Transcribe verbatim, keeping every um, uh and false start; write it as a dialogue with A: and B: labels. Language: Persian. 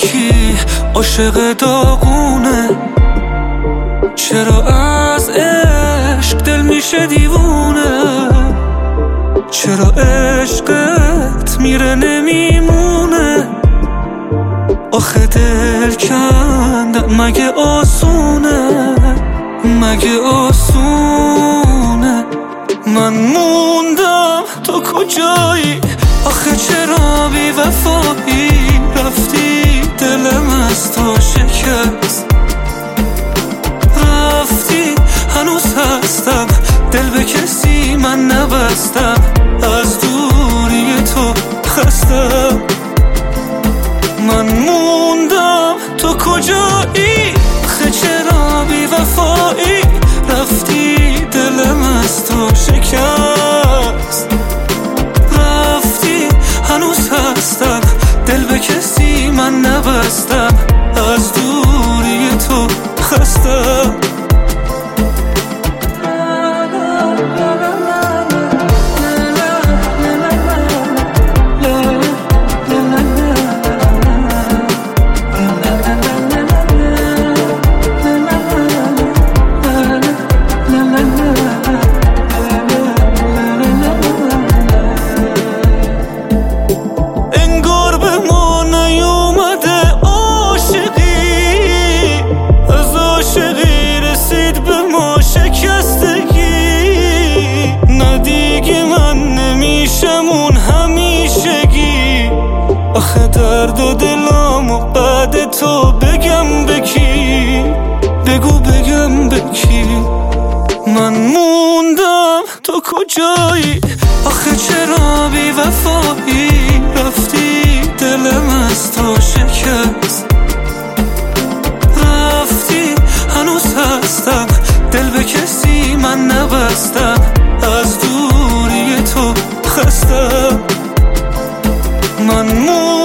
A: کی عاشق داغونه؟ چرا از عشق دل میشه دیوونه؟ چرا عشقت میره نمیمونه؟ آخه دل کندن مگه آسونه؟ مگه آسونه؟ من موندم تو کجایی؟ آخه چرا بی وفایی رفتی؟ دلم از تو شکست رفتی، هنوز هستم دل به کسی من نبستم، از دوری تو خستم. من موندم تو کجایی؟ آخه چرا بی وفایی رفتی؟ دلم از تو شکست رفتی، هنوز هستم دل به کسی من نبستم، از دوری تو خستم. آخه درد و دلامو بعد تو بگم به کی؟ بگو بگم به کی؟ من موندم تو کجایی؟ آخه چرا بی وفایی رفتی؟ دلم از تو شکست رفتی، هنوز هستم دل به کسی من نبستم، از دوری تو خستم. من